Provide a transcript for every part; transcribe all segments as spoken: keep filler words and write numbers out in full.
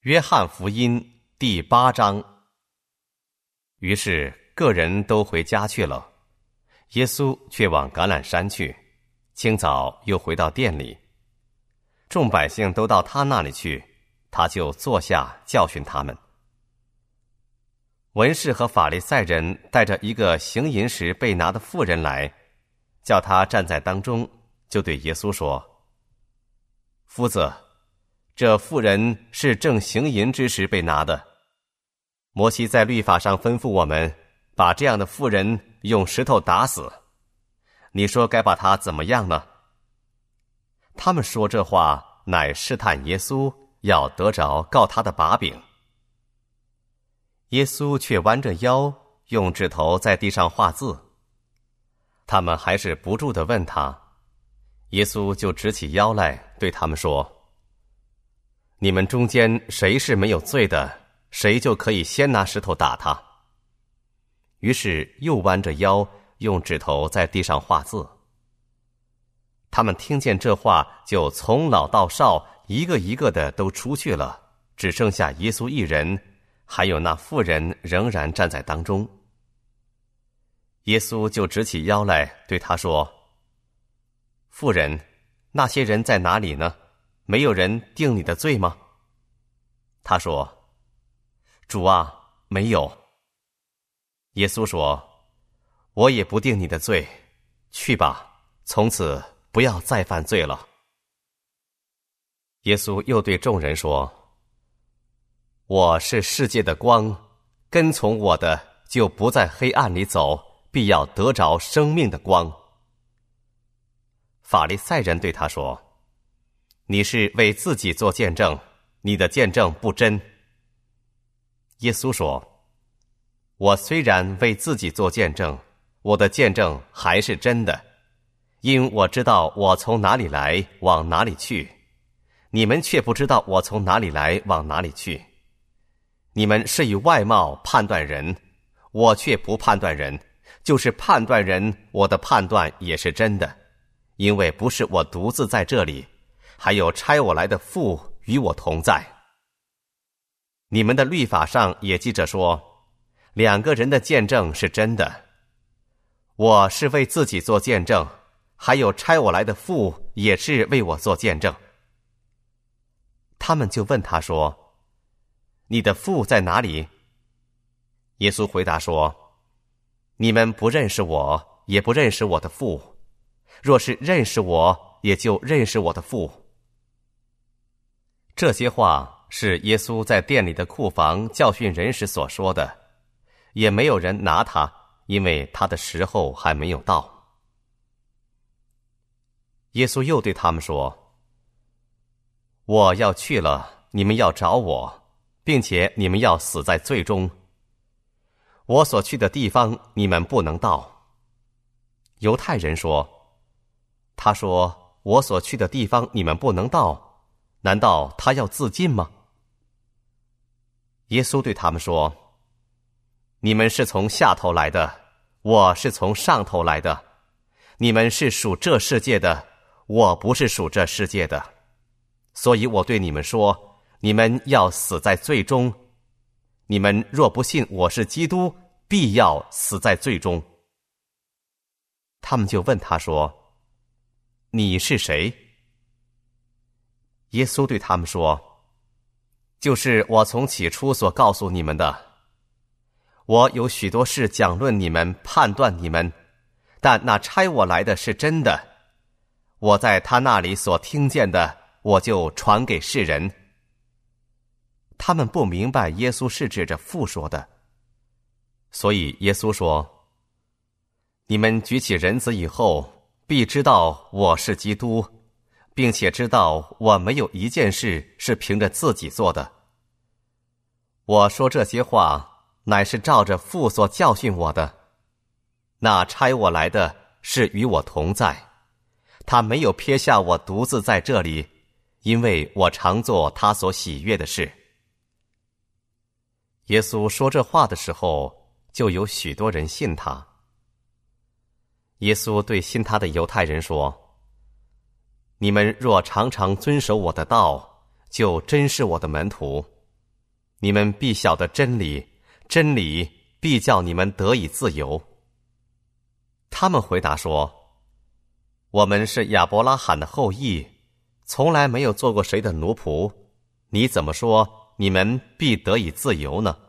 约翰福音第八章。于是个人都回家去了，耶稣却往橄榄山去，清早又回到店里。众百姓都到他那里去，他就坐下教训他们。文士和法利赛人带着一个行淫时被拿的妇人来，叫他站在当中，就对耶稣说：夫子，这妇人是正行淫之时被拿的。摩西在律法上吩咐我们，把这样的妇人用石头打死。你说该把她怎么样呢？他们说这话，乃试探耶稣，要得着告他的把柄。耶稣却弯着腰，用指头在地上画字。他们还是不住地问他，耶稣就直起腰来，对他们说：你们中间谁是没有罪的，谁就可以先拿石头打他。于是又弯着腰，用指头在地上画字。他们听见这话，就从老到少，一个一个的都出去了，只剩下耶稣一人，还有那妇人仍然站在当中。耶稣就直起腰来，对他说：妇人，那些人在哪里呢？没有人定你的罪吗？他说：主啊，没有。耶稣说：我也不定你的罪，去吧，从此不要再犯罪了。耶稣又对众人说：我是世界的光，跟从我的就不在黑暗里走，必要得着生命的光。法利赛人对他说：你是为自己做见证，你的见证不真。耶稣说：我虽然为自己做见证，我的见证还是真的，因我知道我从哪里来，往哪里去，你们却不知道我从哪里来，往哪里去。你们是以外貌判断人，我却不判断人，就是判断人，我的判断也是真的，因为不是我独自在这里，还有差我来的父与我同在。你们的律法上也记着说，两个人的见证是真的。我是为自己做见证，还有差我来的父也是为我做见证。他们就问他说：你的父在哪里？耶稣回答说：你们不认识我，也不认识我的父。若是认识我，也就认识我的父。这些话是耶稣在店里的库房教训人时所说的，也没有人拿他，因为他的时候还没有到。耶稣又对他们说：我要去了，你们要找我，并且你们要死在罪中。我所去的地方，你们不能到。犹太人说：他说我所去的地方你们不能到，难道他要自尽吗？耶稣对他们说：你们是从下头来的，我是从上头来的。你们是属这世界的，我不是属这世界的。所以我对你们说，你们要死在罪中。你们若不信我是基督，必要死在罪中。他们就问他说：你是谁？耶稣对他们说：就是我从起初所告诉你们的。我有许多事讲论你们，判断你们，但那差我来的是真的。我在他那里所听见的，我就传给世人。他们不明白耶稣是指着父说的，所以耶稣说：你们举起人子以后，必知道我是基督，并且知道我没有一件事是凭着自己做的。我说这些话，乃是照着父所教训我的。那差我来的是与我同在，他没有撇下我独自在这里，因为我常做他所喜悦的事。耶稣说这话的时候，就有许多人信他。耶稣对信他的犹太人说：你们若常常遵守我的道，就真是我的门徒， 你们必晓得真理，真理必叫你们得以自由。”他们回答说：“我们是亚伯拉罕的后裔，从来没有做过谁的奴仆，你怎么说你们必得以自由呢？”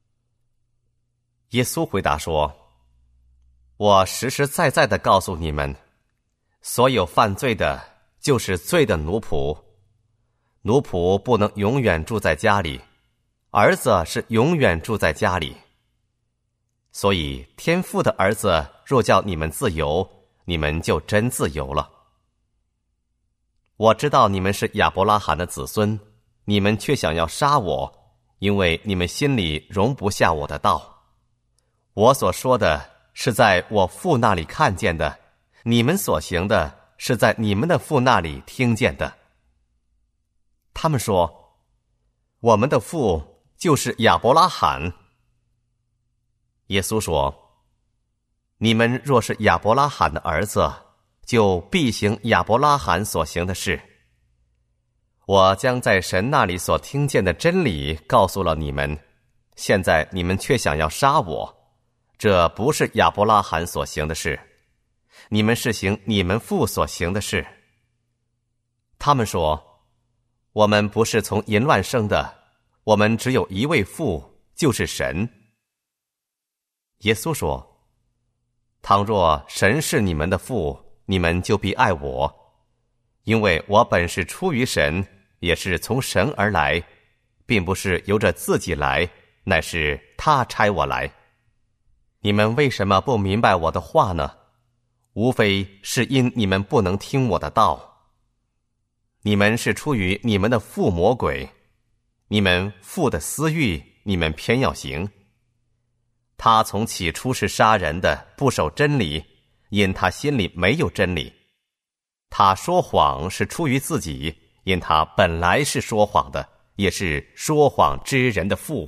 耶稣回答说：“我实实在在地告诉你们，所有犯罪的就是罪的奴仆。奴仆不能永远住在家里，儿子是永远住在家里。所以天父的儿子若叫你们自由，你们就真自由了。我知道你们是亚伯拉罕的子孙，你们却想要杀我，因为你们心里容不下我的道。我所说的是在我父那里看见的，你们所行的是在你们的父那里听见的。”他们说：“我们的父就是亚伯拉罕。”耶稣说：“你们若是亚伯拉罕的儿子，就必行亚伯拉罕所行的事。我将在神那里所听见的真理告诉了你们，现在你们却想要杀我，这不是亚伯拉罕所行的事，你们是行你们父所行的事。”他们说：“我们不是从淫乱生的，我们只有一位父，就是神。”耶稣说：“倘若神是你们的父，你们就必爱我，因为我本是出于神，也是从神而来，并不是由着自己来，乃是他差我来。你们为什么不明白我的话呢？无非是因你们不能听我的道。你们是出于你们的父魔鬼，你们父的私欲，你们偏要行。他从起初是杀人的，不守真理，因他心里没有真理。他说谎是出于自己，因他本来是说谎的，也是说谎之人的父。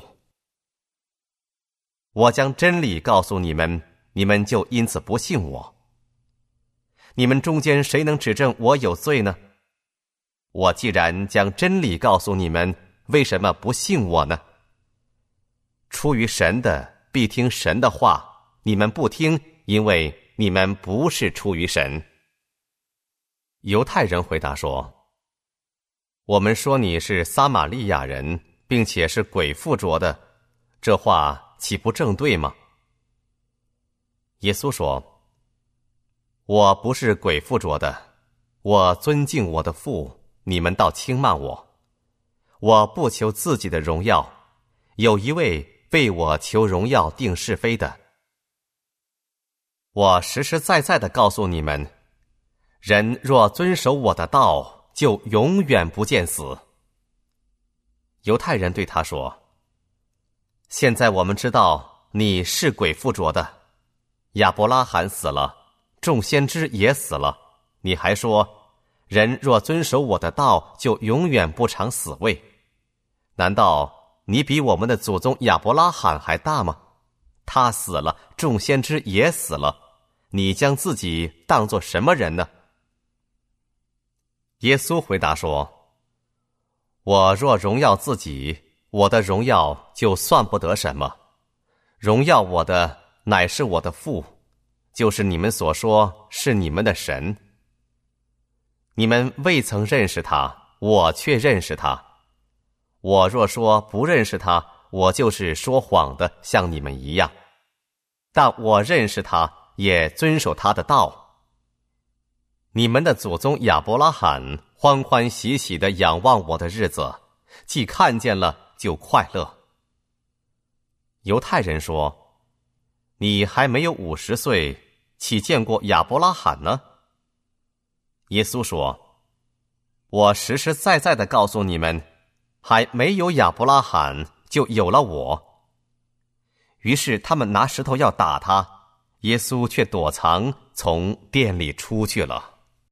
我将真理告诉你们，你们就因此不信我。你们中间谁能指证我有罪呢？我既然将真理告诉你们，为什么不信我呢？出于神的必听神的话，你们不听，因为你们不是出于神。”犹太人回答说：“我们说你是撒玛利亚人，并且是鬼附着的，这话岂不正对吗？”耶稣说：“我不是鬼附着的，我尊敬我的父，你们倒轻慢我。我不求自己的荣耀，有一位为我求荣耀定是非的。我实实在在地告诉你们，人若遵守我的道，就永远不见死。”犹太人对他说：“现在我们知道你是鬼附着的，亚伯拉罕死了，众先知也死了，你还说，人若遵守我的道，就永远不尝死味。难道你比我们的祖宗亚伯拉罕还大吗？他死了，众先知也死了，你将自己当作什么人呢？”耶稣回答说：“我若荣耀自己，我的荣耀就算不得什么。荣耀我的乃是我的父，就是你们所说是你们的神。你们未曾认识他，我却认识他。我若说不认识他，我就是说谎的，像你们一样。但我认识他，也遵守他的道。你们的祖宗亚伯拉罕欢欢喜喜地仰望我的日子，既看见了，就快乐。”犹太人说：“你还没有五十岁，岂见过亚伯拉罕呢？”耶稣说：“我实实在在地告诉你们，还没有亚伯拉罕，就有了我。”于是他们拿石头要打他，耶稣却躲藏，从店里出去了。